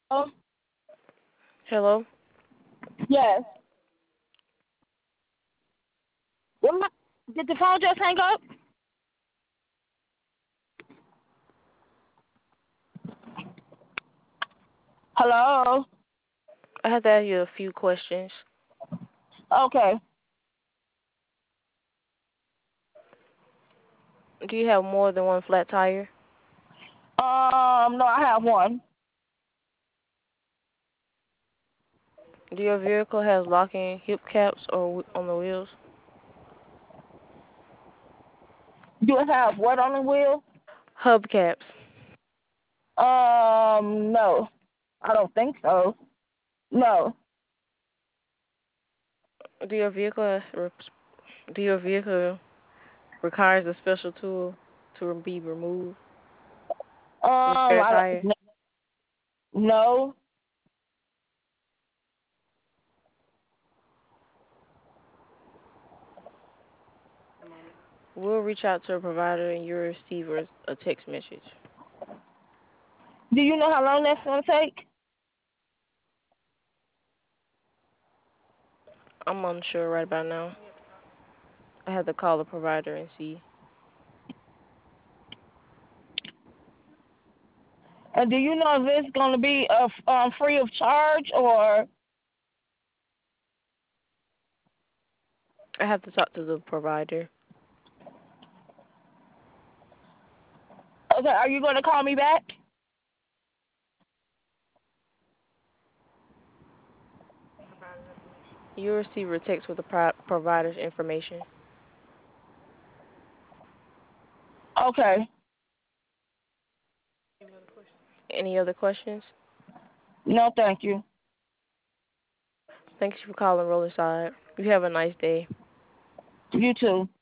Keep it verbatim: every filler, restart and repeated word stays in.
Hello? Yes. What? Did the phone just hang up? Hello. I have to ask you a few questions. Okay. Do you have more than one flat tire? Um, no, I have one. Do your vehicle have locking hip caps or on the wheels? Do it have what on the wheel? Hubcaps. Um, no. I don't think so. No. Do your vehicle do your vehicle requires a special tool to be removed from the Um, spare I tire? don't. No. We'll reach out to a provider and you'll receive a a text message. Do you know how long that's gonna take? I'm unsure right about now. I have to call the provider and see. And do you know if it's gonna be uh, um free of charge or I have to talk to the provider. okay? Are you gonna call me back? You'll receive a text with the pro- provider's information. Okay. Any other questions? No, thank you. Thanks for calling Rolling Side. You have a nice day. You too.